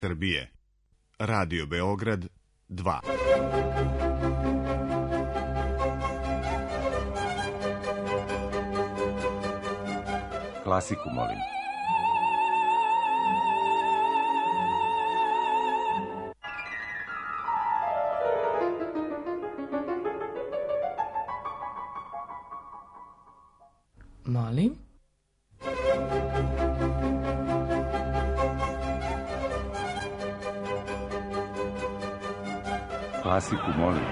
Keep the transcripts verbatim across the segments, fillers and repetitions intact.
Srbije. Radio Beograd dva. Klasiku, molim. Molim? Klasiku, molim.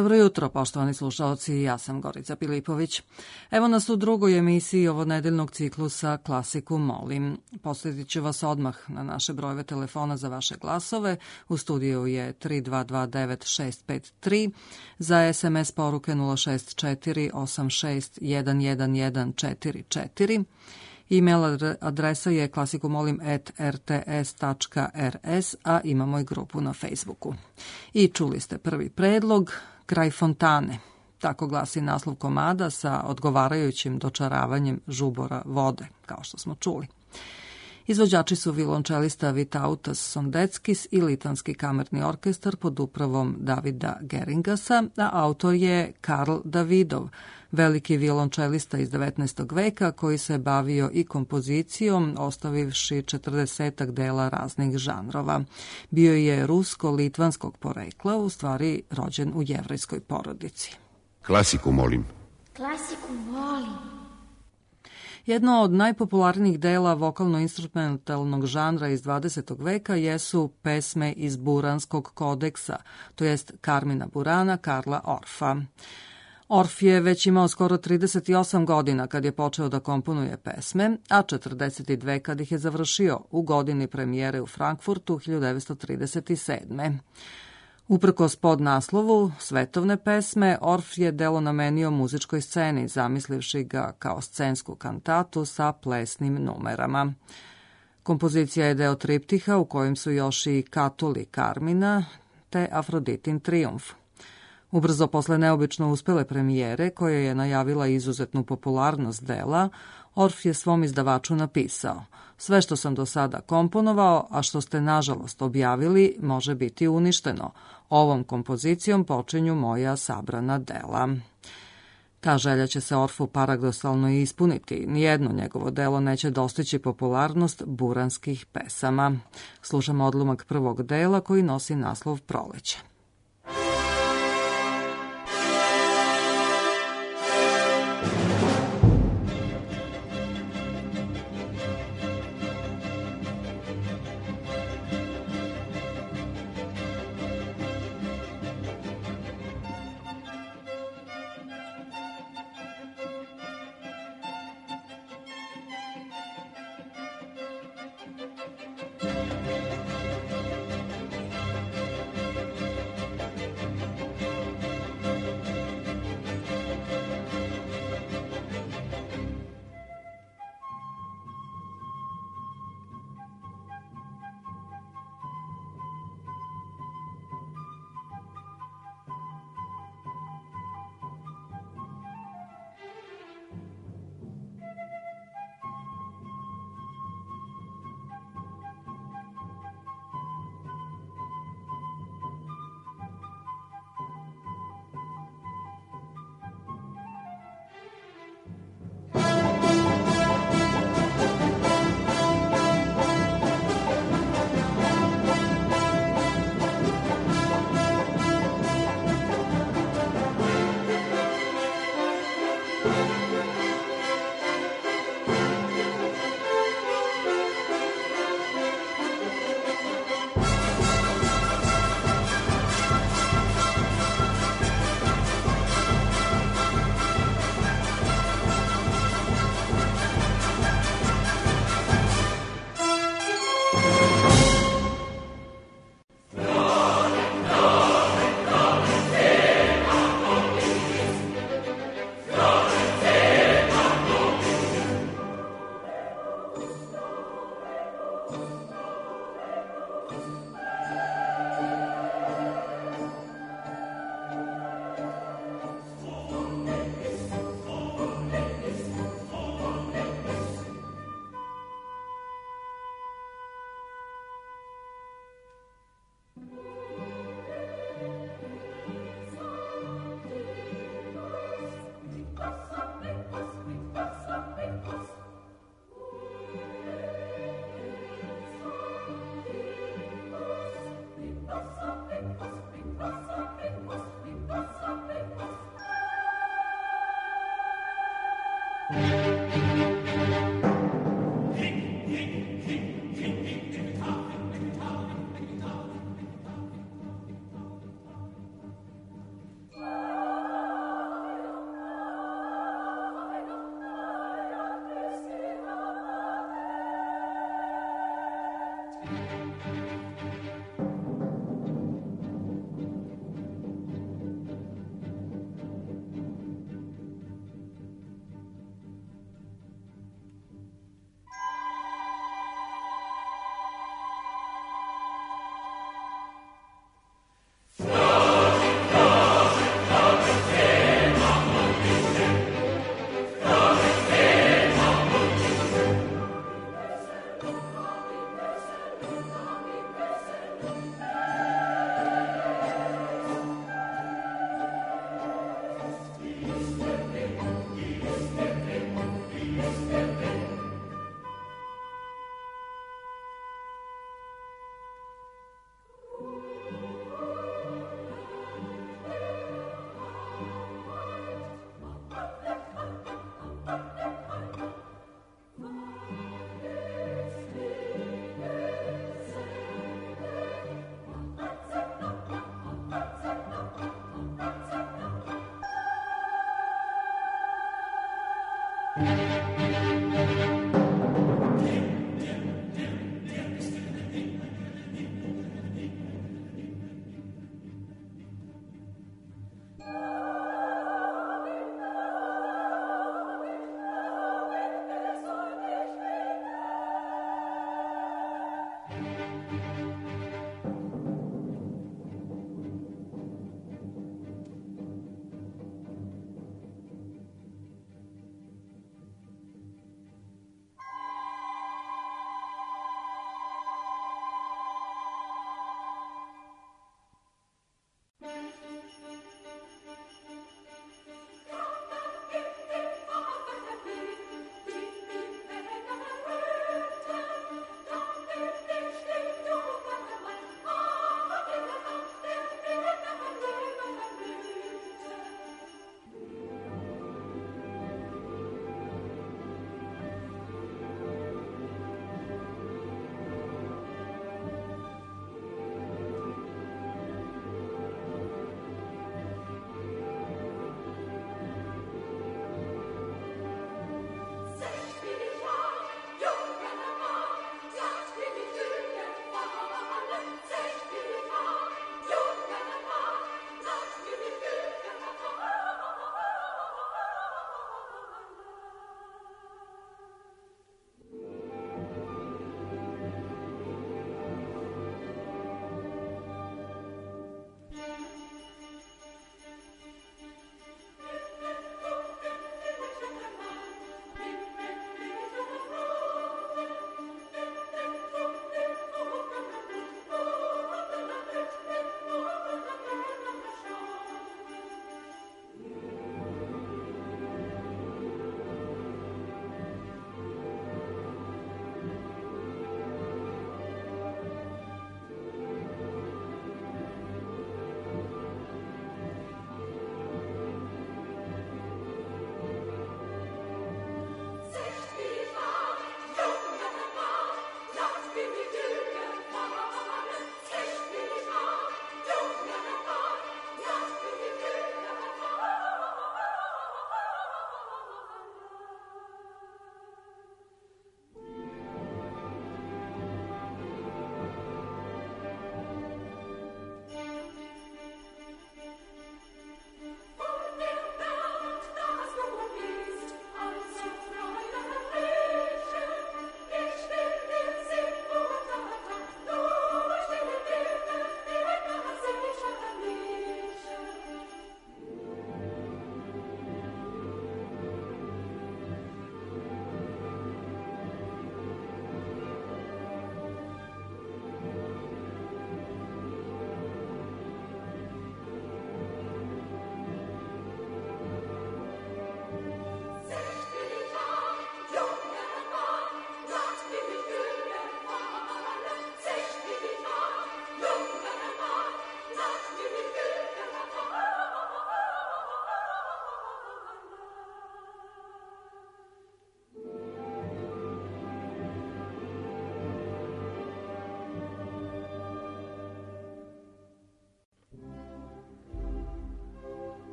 Dobro jutro, poštovani slušalci, ja sam Gorica Pilipović. Evo nas u drugoj emisiji ovonedeljnog ciklusa Klasiku molim. Posjetit ću vas odmah na naše brojeve telefona za vaše glasove. U studiju je tri dva dva devet šest pet tri, za es em es poruke nula šest četiri osam šest jedan jedan jedan četiri četiri. E-mail adresa je klasikumolim at r t s tačka r s, a imamo i grupu na Facebooku. I čuli ste prvi predlog, Kraj fontane. Tako glasi naslov komada sa odgovarajućim dočaravanjem žubora vode, kao što smo čuli. Izvođači su violončelista Vitautas Sondeckis i Litvanski kamerni orkestar pod upravom Davida Geringasa, a autor je Karl Davidov, veliki violončelista iz devetnaestog veka koji se bavio i kompozicijom, ostavivši četrdesetak dela raznih žanrova. Bio je rusko-litvanskog porekla, u stvari rođen u jevrejskoj porodici. Klasiku molim. Klasiku molim. Jedno od najpopularnijih dela vokalno-instrumentalnog žanra iz dvadesetog veka jesu pesme iz Buranskog kodeksa, to jest Karmina Burana Karla Orfa. Orf je već imao skoro trideset osam godina kad je počeo da komponuje pesme, a četrdeset dve kad ih je završio u godini premijere u Frankfurtu hiljadu devetsto trideset sedme. Uprkos podnaslovu Svetovne pesme, Orf je delo namenio muzičkoj sceni, zamislivši ga kao scensku kantatu sa plesnim numerama. Kompozicija je deo triptiha u kojem su još i Katuli Karmina te Afroditin trijumf. Ubrzo posle neobično uspele premijere, koja je najavila izuzetnu popularnost dela, Orf je svom izdavaču napisao: sve što sam do sada komponovao, a što ste nažalost objavili, može biti uništeno. Ovom kompozicijom počinju moja sabrana dela. Ta želja će se Orfu paradoksalno i ispuniti. Nijedno njegovo delo neće dostići popularnost buranskih pesama. Slušamo odlomak prvog dela koji nosi naslov Proleće.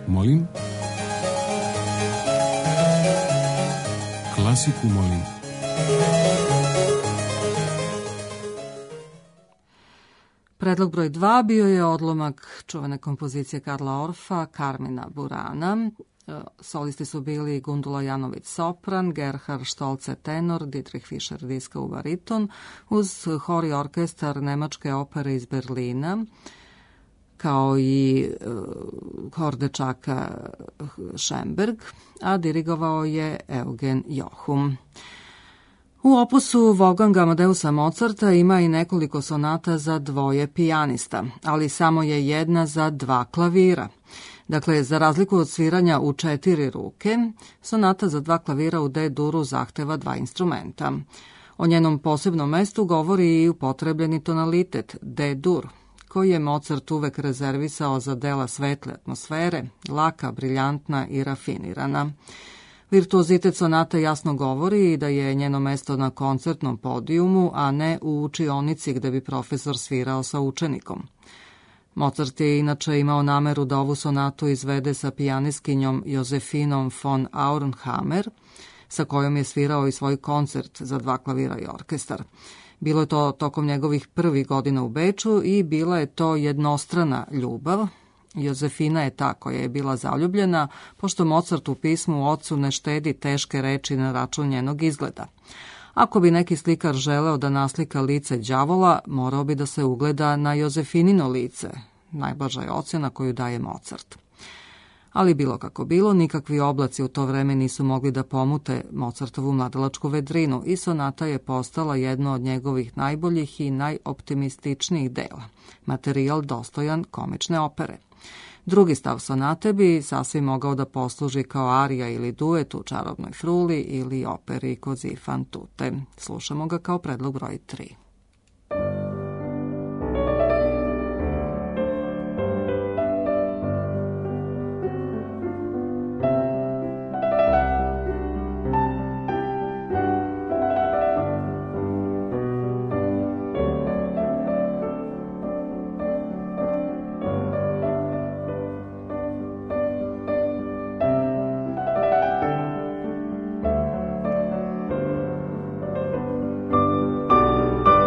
Molim? Klasiku molim. Predlog broj dva bio je odlomak čuvene kompozicije Karla Orfa, Carmina Burana. Solisti su bili Gundula Janović sopran, Gerhard Stolze tenor, Dietrich Fischer diskau bariton, uz hor i orkestar Nemačke opere iz Berlina, kao i hor dečaka Schemberg, a dirigovao je Eugen Jochum. U opusu Wolfganga Amadeusa Mozarta ima i nekoliko sonata za dvoje pijanista, ali samo je jedna za dva klavira. Dakle, za razliku od sviranja u četiri ruke, sonata za dva klavira u D-duru zahteva dva instrumenta. O njenom posebnom mestu govori i upotrebljeni tonalitet D-dur, koji je Mozart uvek rezervisao za dela svetle atmosfere, laka, briljantna i rafinirana. Virtuozitet sonate jasno govori da je njeno mesto na koncertnom podijumu, a ne u učionici gde bi profesor svirao sa učenikom. Mozart je inače imao nameru da ovu sonatu izvede sa pijaniskinjom Josefinom von Auernhammer, sa kojom je svirao i svoj koncert za dva klavira i orkestar. Bilo je to tokom njegovih prvih godina u Beču i bila je to jednostrana ljubav. Josefina je ta koja je bila zaljubljena, pošto Mozart u pismu ocu ne štedi teške reči na račun njenog izgleda. Ako bi neki slikar želeo da naslika lice đavola, morao bi da se ugleda na Josefinino lice. Najblaža je ocjena koju daje Mozart. Ali bilo kako bilo, nikakvi oblaci u to vreme nisu mogli da pomute Mozartovu mladalačku vedrinu i sonata je postala jedno od njegovih najboljih i najoptimističnijih dela. Materijal dostojan komične opere. Drugi stav sonate bi sasvim mogao da posluži kao arija ili duet u Čarobnoj fruli ili operi Così fan tutte. Slušamo ga kao predlog broj tri. Thank you.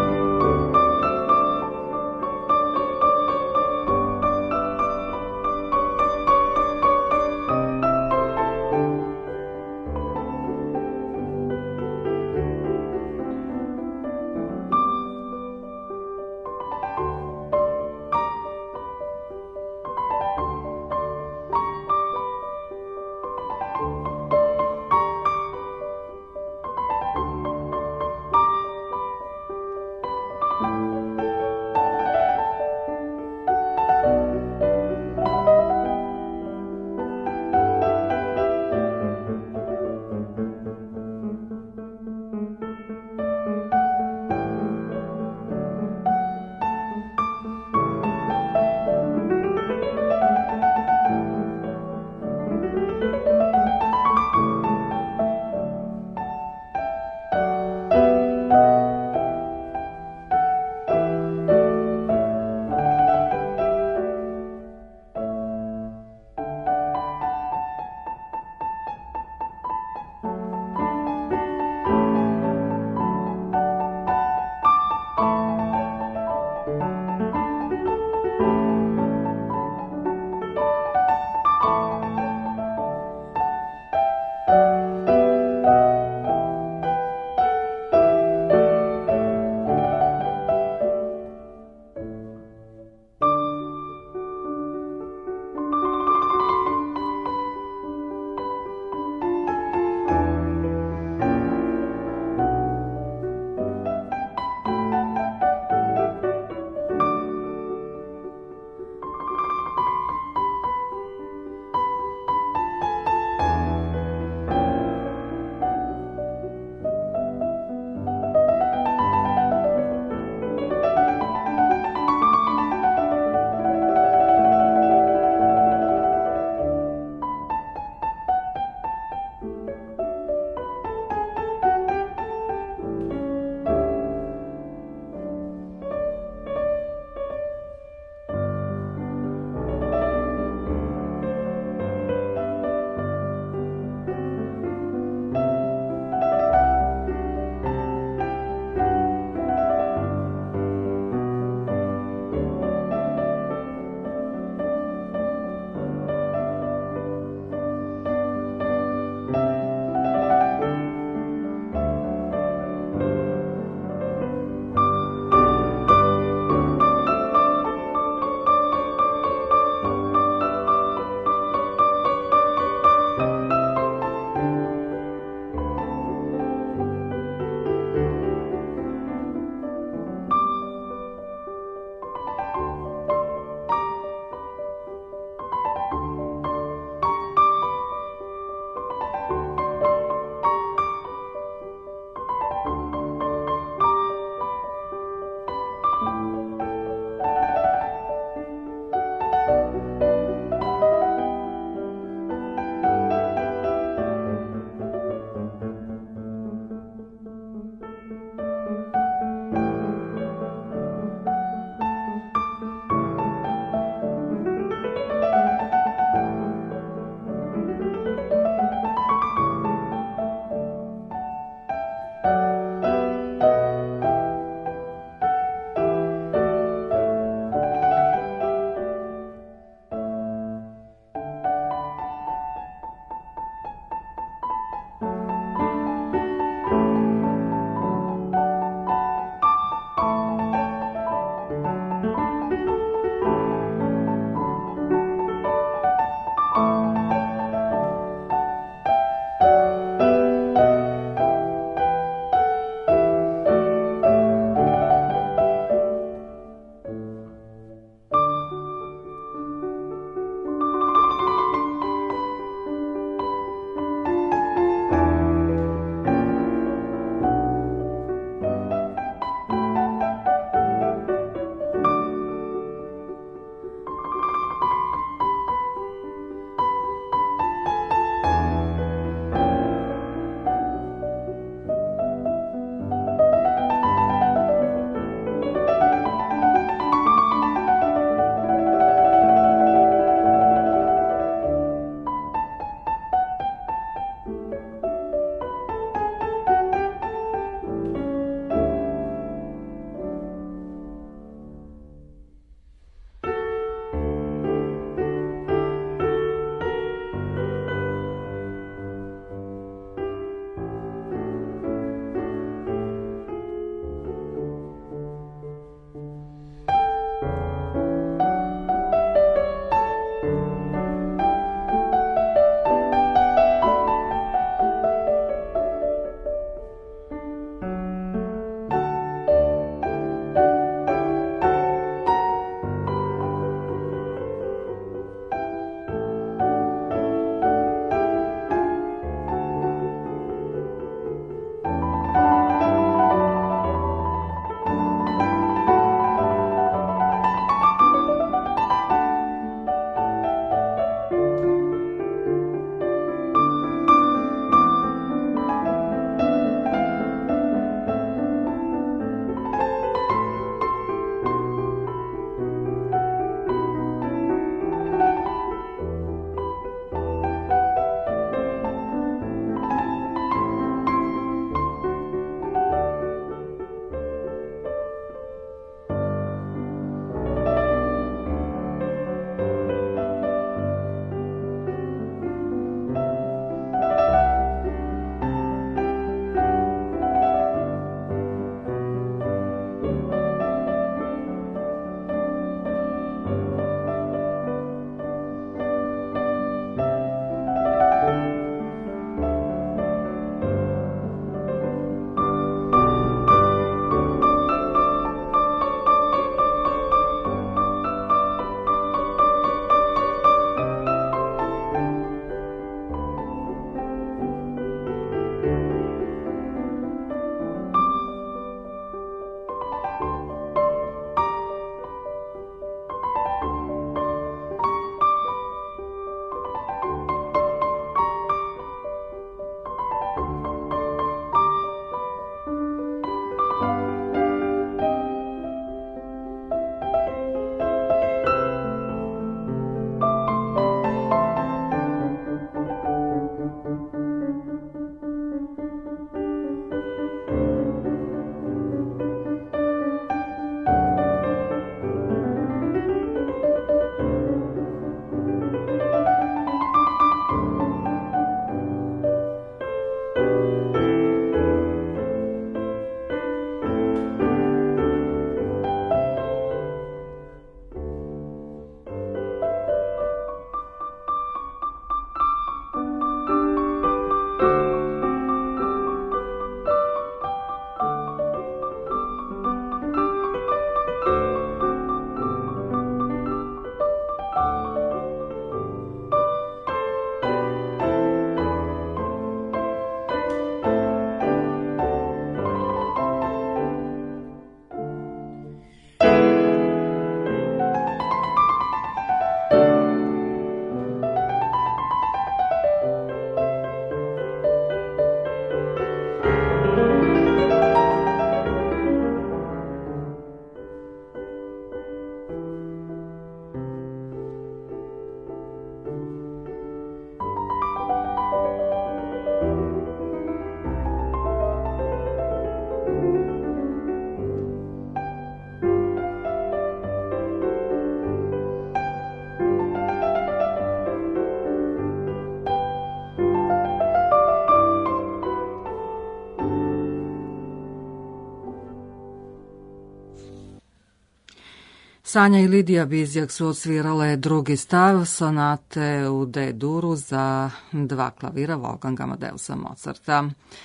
Sanja i Lidija Bizjak su odsvirale drugi stav sonate u D duru za dva klavira Wolfganga Amadeusa Mozarta.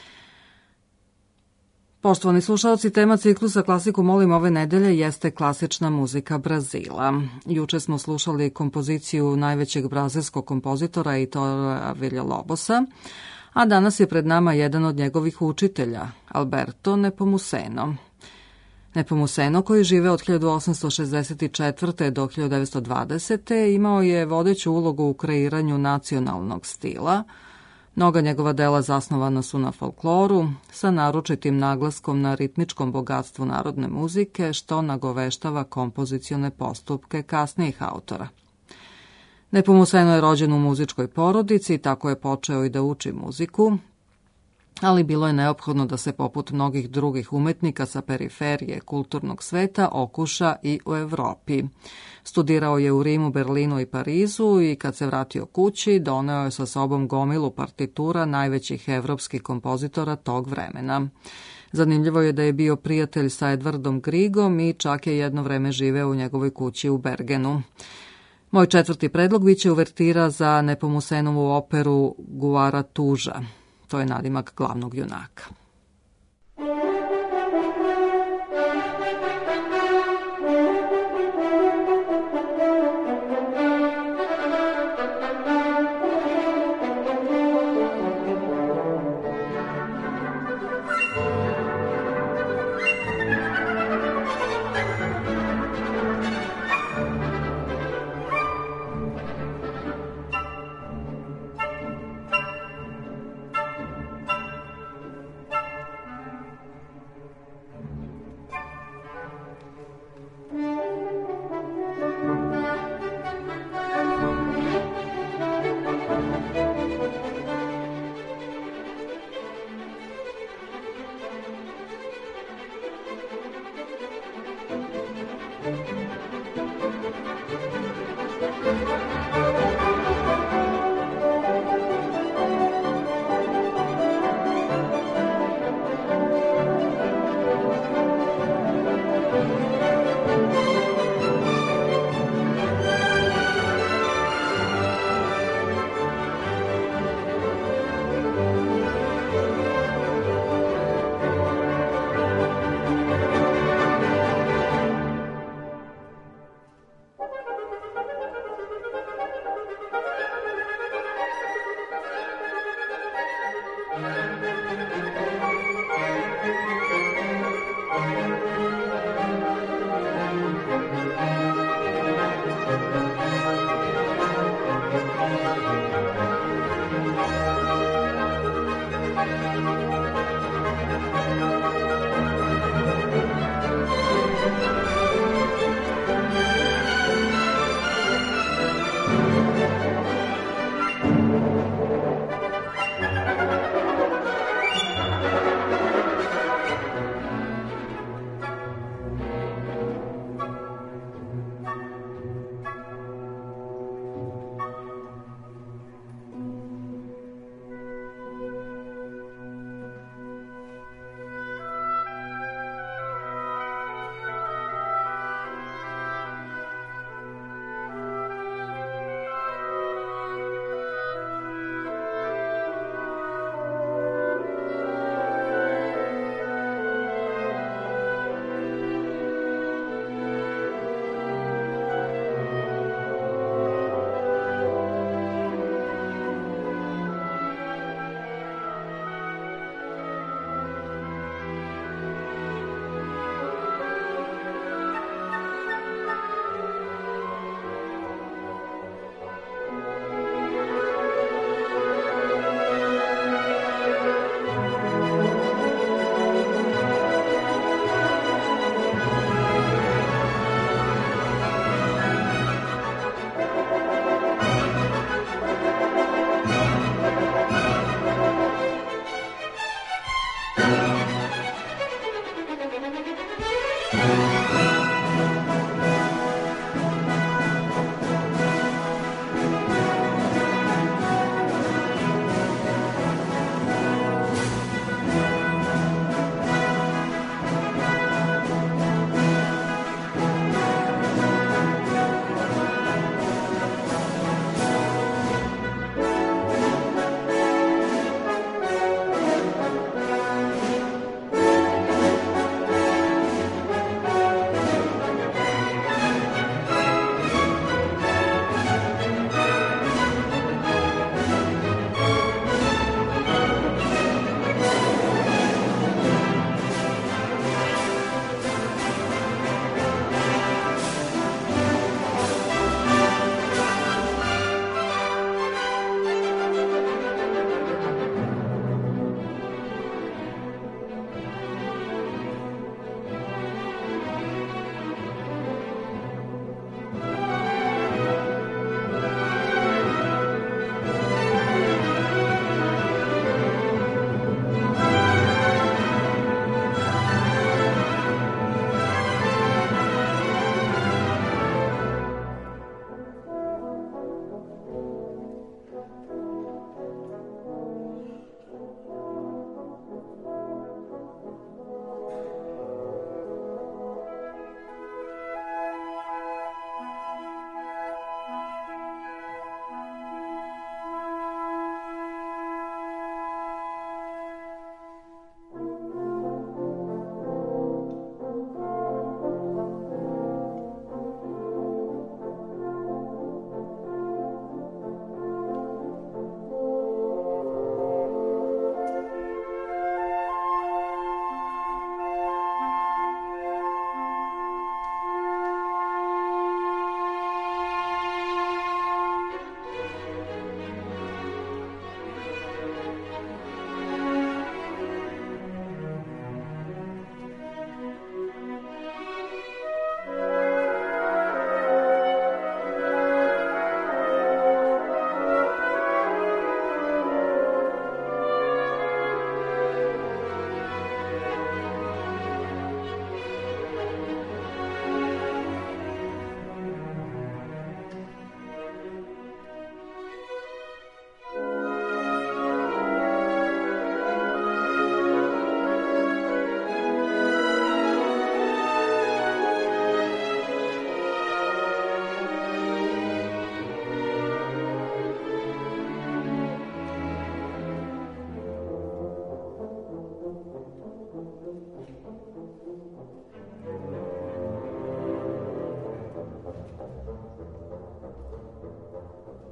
Poštovani slušalci, tema ciklusa Klasiku molim ove nedelje jeste klasična muzika Brazila. Juče smo slušali kompoziciju najvećeg brazilskog kompozitora Heitora Villa-Lobosa, a danas je pred nama jedan od njegovih učitelja, Alberto Nepomuceno. Nepomuceno, koji žive od hiljadu osamsto šezdeset četvrte. do hiljadu devetsto dvadesete. imao je vodeću ulogu u kreiranju nacionalnog stila. Mnoga njegova dela zasnovana su na folkloru, sa naročitim naglaskom na ritmičkom bogatstvu narodne muzike, što nagoveštava kompozicione postupke kasnijih autora. Nepomuceno je rođen u muzičkoj porodici, tako je počeo i da uči muziku, ali bilo je neophodno da se poput mnogih drugih umetnika sa periferije kulturnog sveta okuša i u Evropi. Studirao je u Rimu, Berlinu i Parizu i kad se vratio kući, doneo je sa sobom gomilu partitura najvećih evropskih kompozitora tog vremena. Zanimljivo je da je bio prijatelj sa Edvardom Grigom i čak je jedno vreme živeo u njegovoj kući u Bergenu. Moj četvrti predlog biće uvertira za Nepomucenovu operu Guara Tuža. To je nadimak glavnog junaka.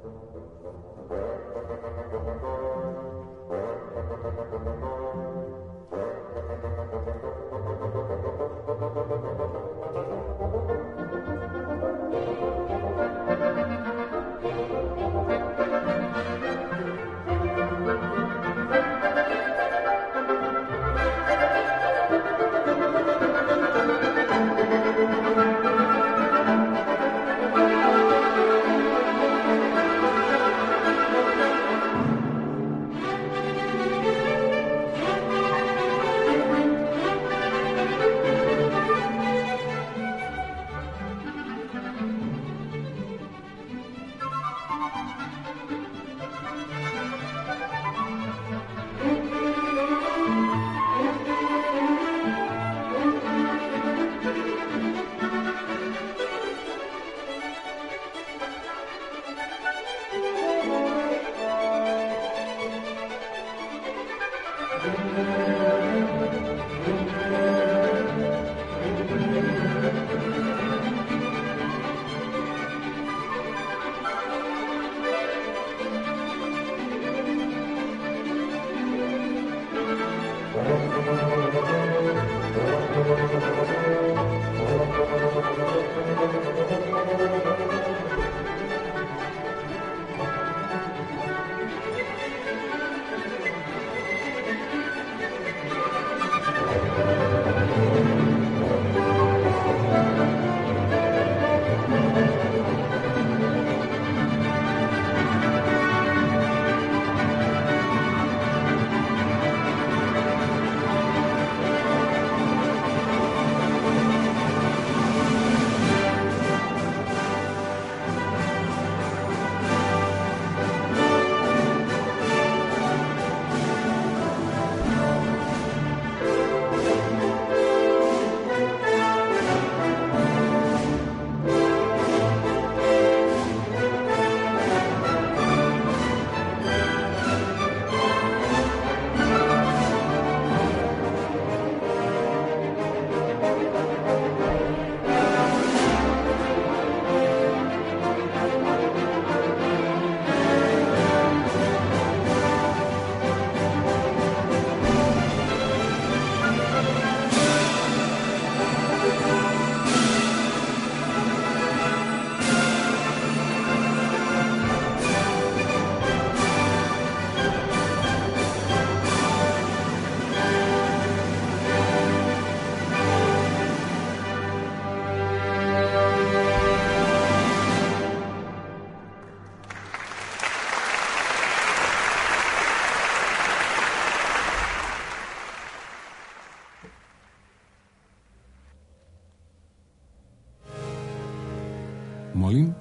Molim?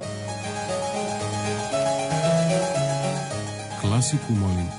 Klasiku molim.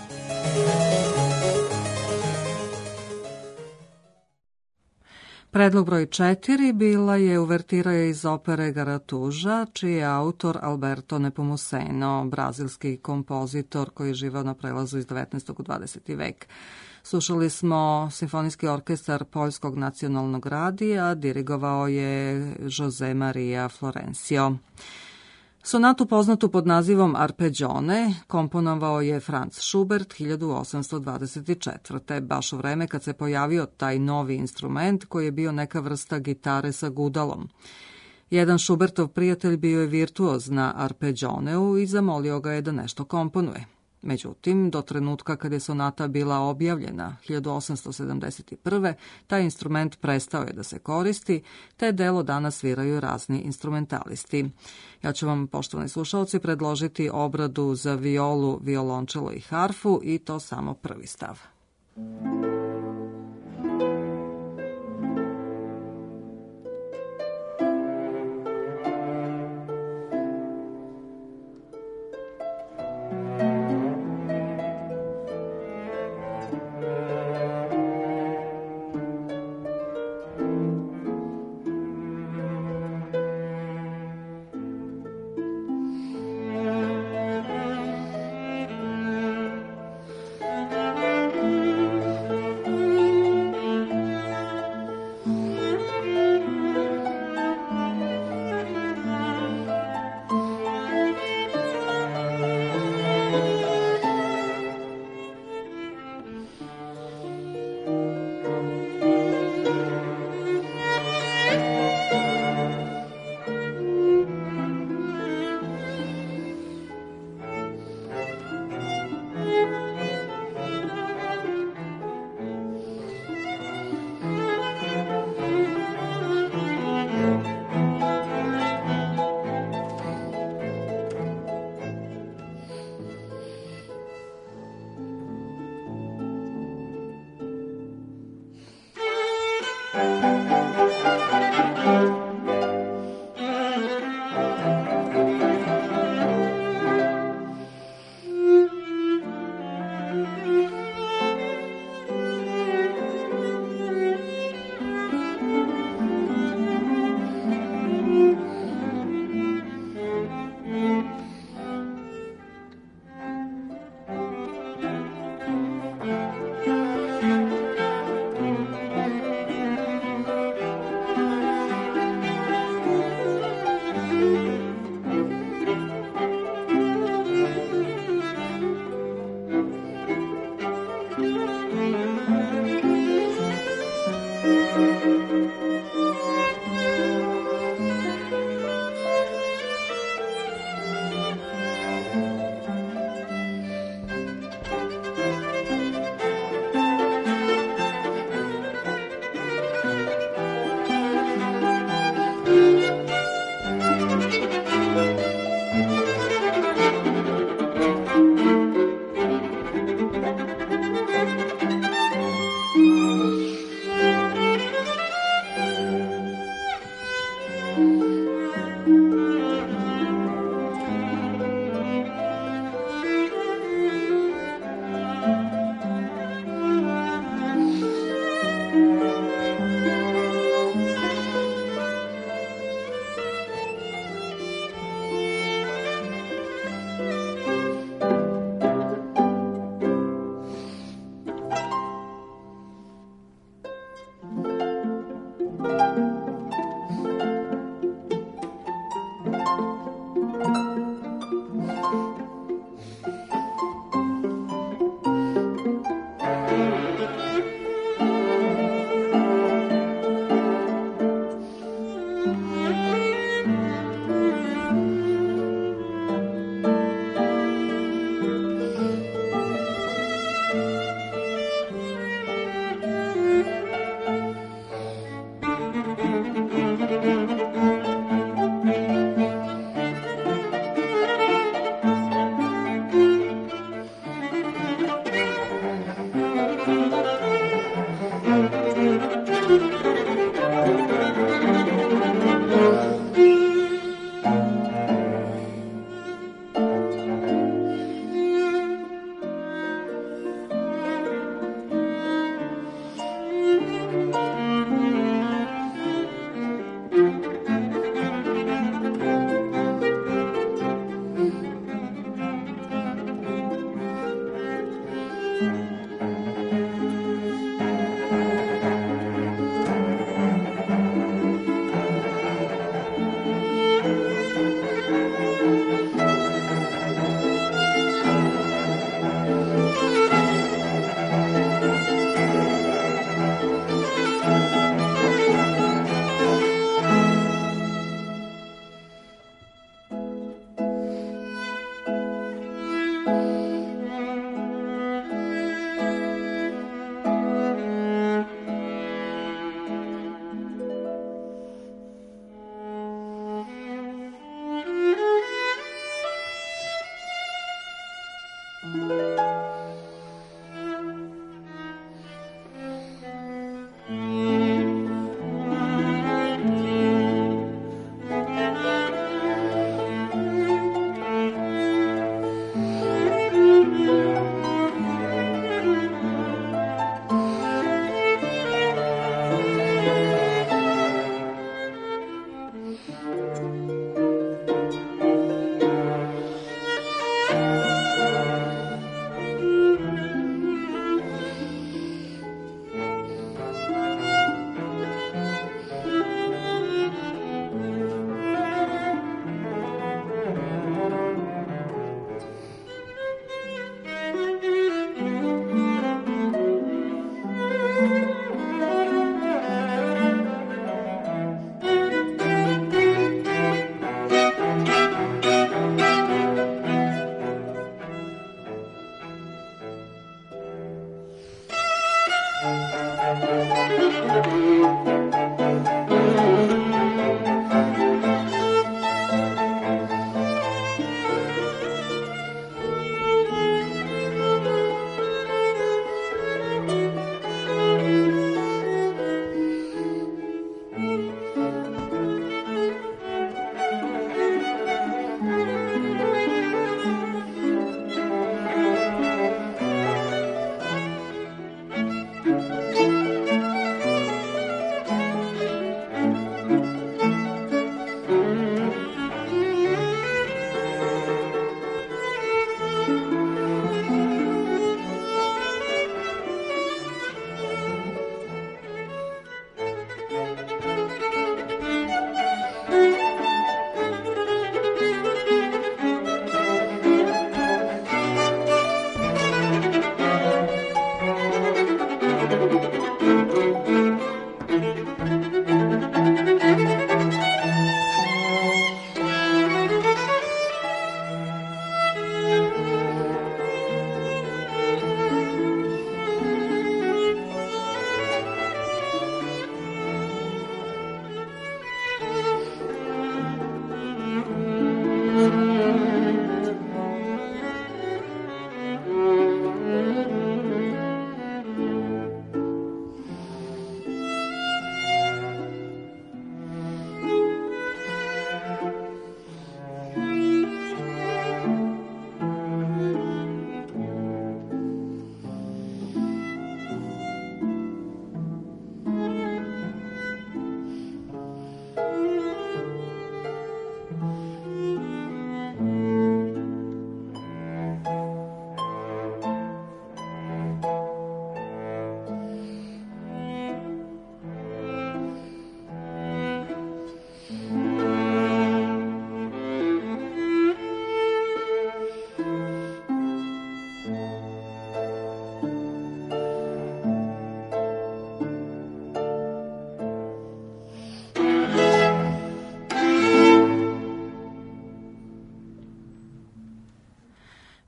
Predlog broj četiri bila je uvertira iz opere Garatuža, čiji je autor Alberto Nepomuceno, brazilski kompozitor koji je živeo na prelazu iz devetnaestog u dvadeseti vek. Slušali smo Simfonijski orkestar Poljskog nacionalnog radija, dirigovao je Jose Maria Florencio. Sonatu poznatu pod nazivom Arpeggione komponovao je Franz Schubert hiljadu osamsto dvadeset četvrte. baš u vreme kad se pojavio taj novi instrument koji je bio neka vrsta gitare sa gudalom. Jedan Schubertov prijatelj bio je virtuoz na arpegioneu i zamolio ga je da nešto komponuje. Međutim, do trenutka kad je sonata bila objavljena hiljadu osamsto sedamdeset prve. taj instrument prestao je da se koristi, te delo danas sviraju razni instrumentalisti. Ja ću vam, poštovani slušalci, predložiti obradu za violu, violončelo i harfu, i to samo prvi stav.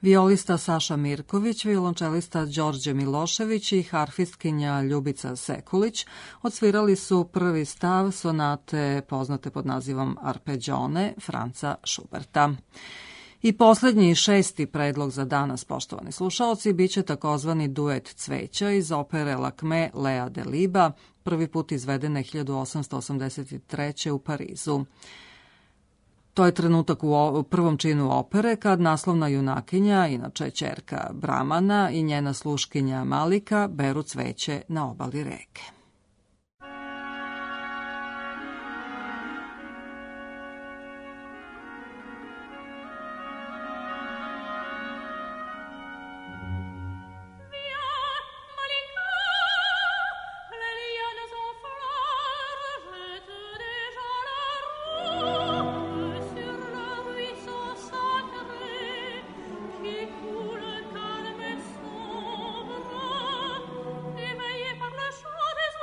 violista Saša Mirković, violončelista Đorđe Milošević i harfistkinja Ljubica Sekulić odsvirali su prvi stav sonate poznate pod nazivom Arpeggione Franca Schuberta. I posljednji šesti predlog za danas, poštovani slušaoci, bit će takozvani duet cveća iz opere Lakme Lea Deliba, prvi put izvedene hiljadu osamsto osamdeset treće. u Parizu. To je trenutak u prvom činu opere kad naslovna junakinja, inače ćerka Bramana i njena sluškinja Malika beru cveće na obali reke. Par le chant des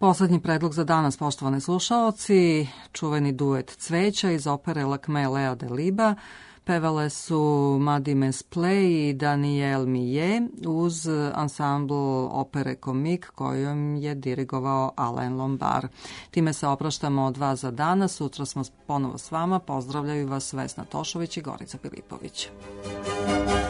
Poslednji predlog za danas, poštovani slušaoci, čuveni duet Cveća iz opere Lakme Lea Deliba. Pevale su Madi Mesplay i Daniel Millet uz ansambl opere Komik kojom je dirigovao Alain Lombard. Time se opraštamo od vas za danas. Sutra smo ponovo s vama. Pozdravljaju vas Vesna Tošović i Gorica Pilipović.